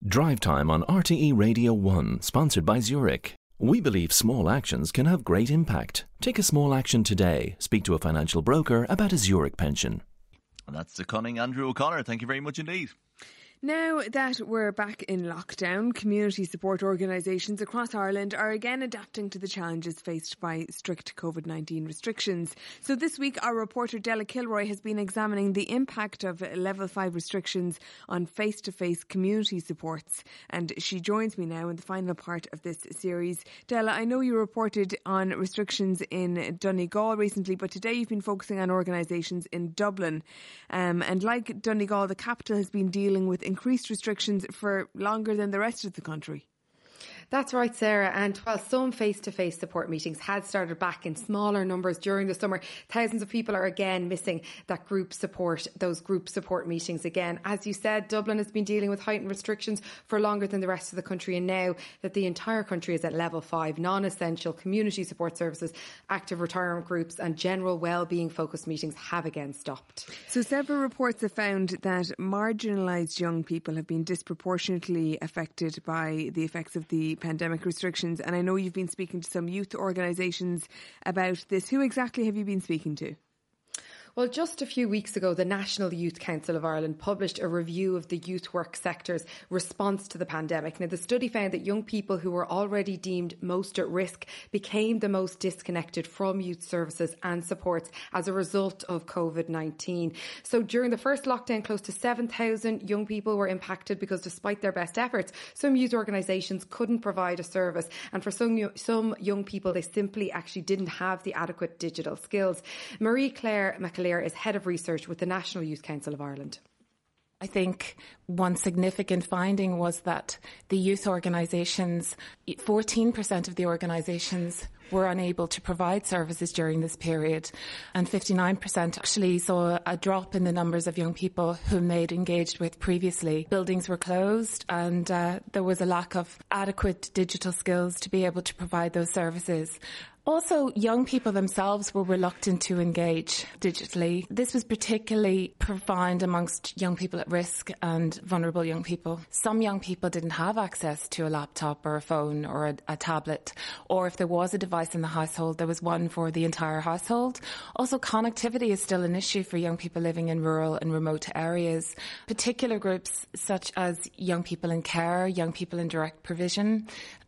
Drive Time on RTE Radio 1, sponsored by Zurich. We believe small actions can have great impact. Take a small action today. Speak to a financial broker about a Zurich pension. And that's the cunning Andrew O'Connor. Thank you very much indeed. Now that we're back in lockdown, community support organisations across Ireland are again adapting to the challenges faced by strict COVID-19 restrictions. So this week, our reporter Della Kilroy has been examining the impact of Level 5 restrictions on face-to-face community supports. And she joins me now in the final part of this series. Della, I know you reported on restrictions in Donegal recently, but today you've been focusing on organisations in Dublin. And like Donegal, the capital has been dealing with increased restrictions for longer than the rest of the country. That's right, Sarah. And while some face-to-face support meetings had started back in smaller numbers during the summer, thousands of people are again missing that group support, those group support meetings again. As you said, Dublin has been dealing with heightened restrictions for longer than the rest of the country. And now that the entire country is at level 5, non-essential community support services, active retirement groups and general well-being focused meetings have again stopped. So several reports have found that marginalised young people have been disproportionately affected by the effects of the pandemic restrictions, and I know you've been speaking to some youth organisations about this. Who exactly have you been speaking to? Well, just a few weeks ago, the National Youth Council of Ireland published a review of the youth work sector's response to the pandemic. Now, the study found that young people who were already deemed most at risk became the most disconnected from youth services and supports as a result of COVID-19. So during the first lockdown, close to 7,000 young people were impacted because despite their best efforts, some youth organisations couldn't provide a service. And for some young people, they simply actually didn't have the adequate digital skills. Marie-Claire McAleer is Head of Research with the National Youth Council of Ireland. I think one significant finding was that the youth organisations, 14% of the organisations were unable to provide services during this period, and 59% actually saw a drop in the numbers of young people whom they'd engaged with previously. Buildings were closed and there was a lack of adequate digital skills to be able to provide those services. Also, young people themselves were reluctant to engage digitally. This was particularly profound amongst young people at risk and vulnerable young people. Some young people didn't have access to a laptop or a phone or a tablet, or if there was a device in the household, there was one for the entire household. Also, connectivity is still an issue for young people living in rural and remote areas. Particular groups such as young people in care, young people in direct provision,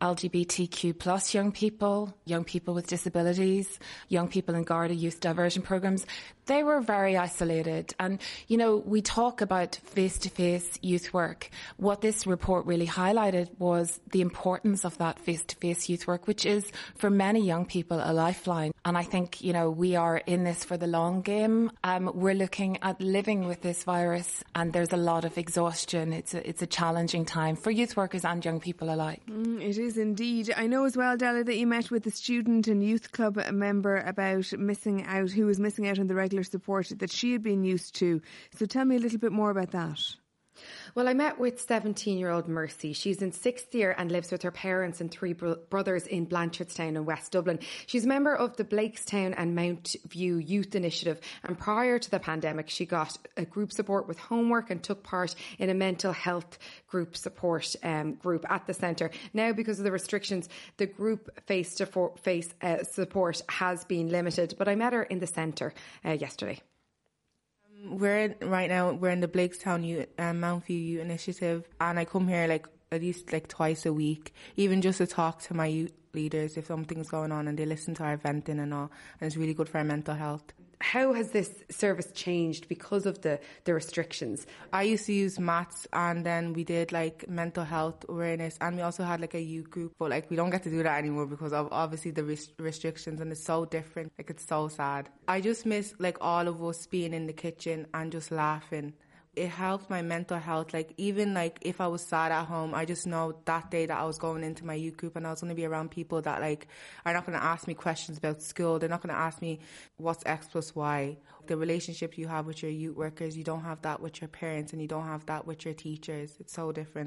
LGBTQ+ young people with disabilities, young people in Garda youth diversion programmes, they were very isolated. And, you know, we talk about face-to-face youth work. What this report really highlighted was the importance of that face-to-face youth work, which is for many young people a lifeline. And I think, you know, we are in this for the long game. We're looking at living with this virus and there's a lot of exhaustion. It's a challenging time for youth workers and young people alike. It is indeed. I know as well, Della, that you met with a student and youth club member about missing out, who was missing out on the regular support that she had been used to. So tell me a little bit more about that. Well, I met with 17-year-old Mercy. She's in 6th year and lives with her parents and 3 brothers in Blanchardstown in West Dublin. She's a member of the Blakestown and Mount View Youth Initiative, and prior to the pandemic she got a group support with homework and took part in a mental health group support group at the centre. Now, because of the restrictions, the group face-to-face support has been limited, but I met her in the centre yesterday. We're in the Blakestown Mount View Youth Initiative, and I come here at least twice a week, even just to talk to my youth leaders if something's going on, and they listen to our venting and all, and it's really good for our mental health. How has this service changed because of the restrictions? I used to use maths, and then we did mental health awareness, and we also had a youth group, but we don't get to do that anymore because of obviously the restrictions, and it's so different. It's so sad. I just miss all of us being in the kitchen and just laughing. It helped my mental health. Even if I was sad at home, I just know that day that I was going into my youth group and I was going to be around people that are not going to ask me questions about school. They're not going to ask me what's X plus Y. The relationship you have with your youth workers, you don't have that with your parents, and you don't have that with your teachers. It's so different.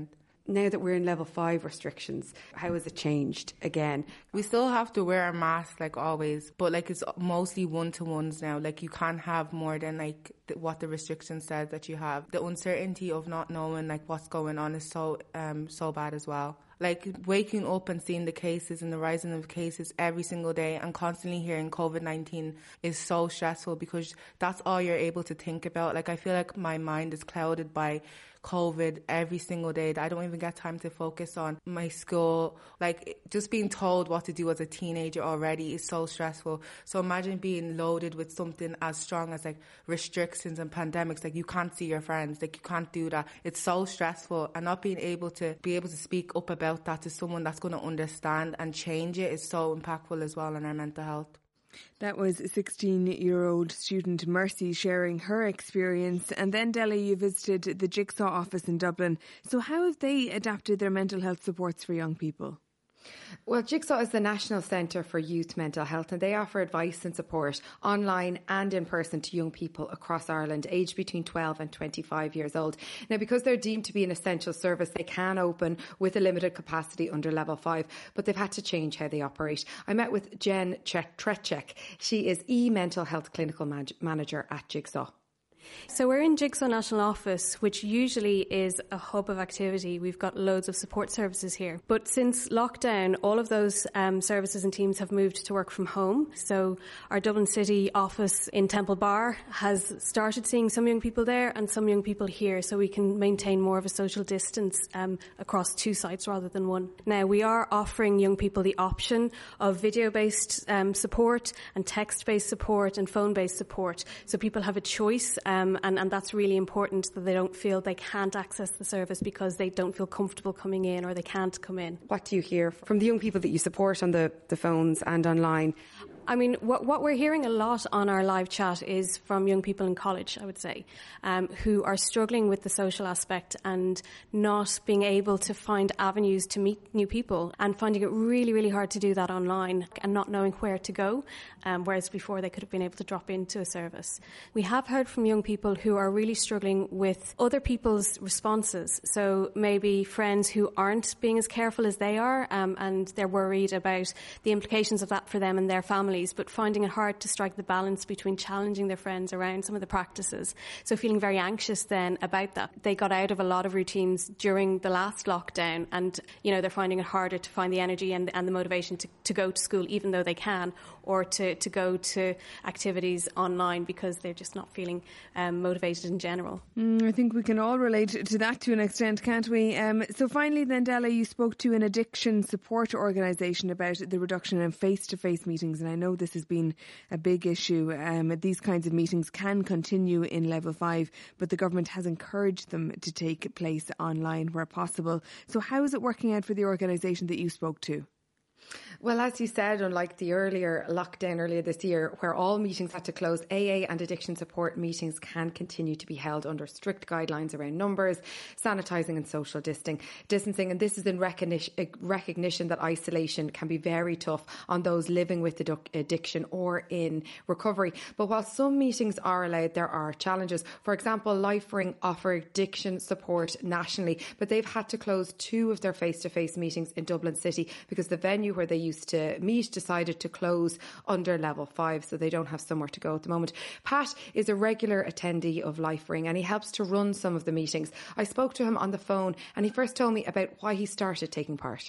Now that we're in level 5 restrictions, how has it changed again? We still have to wear a mask like always, but like it's mostly one-to-ones now. Like you can't have more than like what the restriction says that you have. The uncertainty of not knowing like what's going on is so bad as well. Like waking up and seeing the cases and the rising of cases every single day and constantly hearing COVID-19 is so stressful because that's all you're able to think about. Like I feel like my mind is clouded by COVID every single day, that I don't even get time to focus on my school. Like just being told what to do as a teenager already is so stressful. So imagine being loaded with something as strong as like restrictions and pandemics. Like you can't see your friends, like you can't do that. It's so stressful, and not being able to speak up about that to someone that's going to understand and change it is so impactful as well on our mental health. That was 16-year-old student Mercy sharing her experience. And then, Della, you visited the Jigsaw office in Dublin. So how have they adapted their mental health supports for young people? Well, Jigsaw is the National Centre for Youth Mental Health, and they offer advice and support online and in person to young people across Ireland, aged between 12 and 25 years old. Now, because they're deemed to be an essential service, they can open with a limited capacity under level 5, but they've had to change how they operate. I met with Jen Trecek. She is e-mental health clinical manager at Jigsaw. So we're in Jigsaw National Office, which usually is a hub of activity. We've got loads of support services here. But since lockdown, all of those services and teams have moved to work from home. So our Dublin City office in Temple Bar has started seeing some young people there and some young people here, so we can maintain more of a social distance across 2 sites rather than 1. Now, we are offering young people the option of video-based support and text-based support and phone-based support. So people have a choice. And that's really important, that they don't feel they can't access the service because they don't feel comfortable coming in or they can't come in. What do you hear from the young people that you support on the phones and online? I mean, what we're hearing a lot on our live chat is from young people in college, I would say, who are struggling with the social aspect and not being able to find avenues to meet new people and finding it really, really hard to do that online and not knowing where to go, whereas before they could have been able to drop into a service. We have heard from young people who are really struggling with other people's responses. So maybe friends who aren't being as careful as they are, and they're worried about the implications of that for them and their families, but finding it hard to strike the balance between challenging their friends around some of the practices. So feeling very anxious then about that. They got out of a lot of routines during the last lockdown, and they're finding it harder to find the energy and the motivation to go to school, even though they can, or to go to activities online because they're just not feeling motivated in general. I think we can all relate to that to an extent, can't we? So finally then, Della, you spoke to an addiction support organisation about the reduction in face-to-face meetings, and I know this has been a big issue. These kinds of meetings can continue in level 5, but the government has encouraged them to take place online where possible. So how is it working out for the organisation that you spoke to? Well, as you said, unlike the earlier lockdown earlier this year, where all meetings had to close, AA and addiction support meetings can continue to be held under strict guidelines around numbers, sanitising and social distancing. And this is in recognition that isolation can be very tough on those living with addiction or in recovery. But while some meetings are allowed, there are challenges. For example, LifeRing offer addiction support nationally, but they've had to close 2 of their face-to-face meetings in Dublin City because the venue where they used to meet decided to close under level 5, so they don't have somewhere to go at the moment. Pat is a regular attendee of LifeRing and he helps to run some of the meetings. I spoke to him on the phone and he first told me about why he started taking part.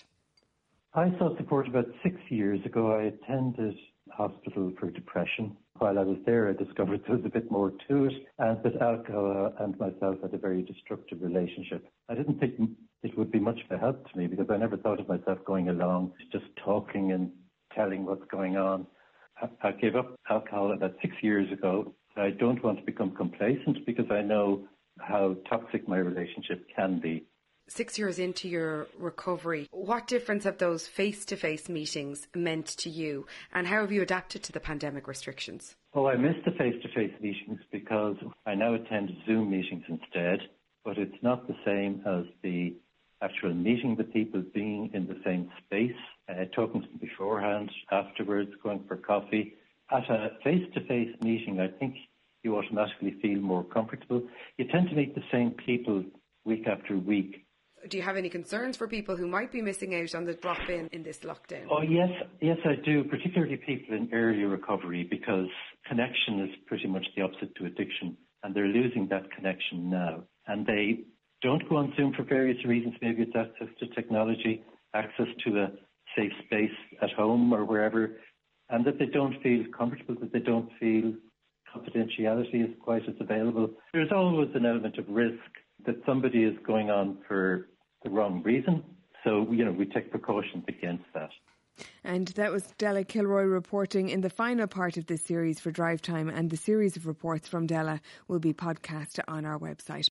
I saw support about 6 years ago. I attended hospital for depression. While I was there, I discovered there was a bit more to it, and that alcohol and myself had a very destructive relationship. I didn't think it would be much of a help to me because I never thought of myself going along, just talking and telling what's going on. I gave up alcohol about 6 years ago. I don't want to become complacent because I know how toxic my relationship can be. 6 years into your recovery, what difference have those face-to-face meetings meant to you, and how have you adapted to the pandemic restrictions? Oh, I miss the face-to-face meetings because I now attend Zoom meetings instead, but it's not the same as the actual meeting with people, being in the same space, talking to them beforehand, afterwards, going for coffee. At a face-to-face meeting, I think you automatically feel more comfortable. You tend to meet the same people week after week. Do you have any concerns for people who might be missing out on the drop in this lockdown? Oh, yes, I do, particularly people in early recovery, because connection is pretty much the opposite to addiction, and they're losing that connection now. And they don't go on Zoom for various reasons. Maybe it's access to technology, access to a safe space at home or wherever, and that they don't feel comfortable, that they don't feel confidentiality is quite as available. There's always an element of risk that somebody is going on for the wrong reason. So, we take precautions against that. And that was Della Kilroy reporting in the final part of this series for Drive Time, and the series of reports from Della will be podcast on our website.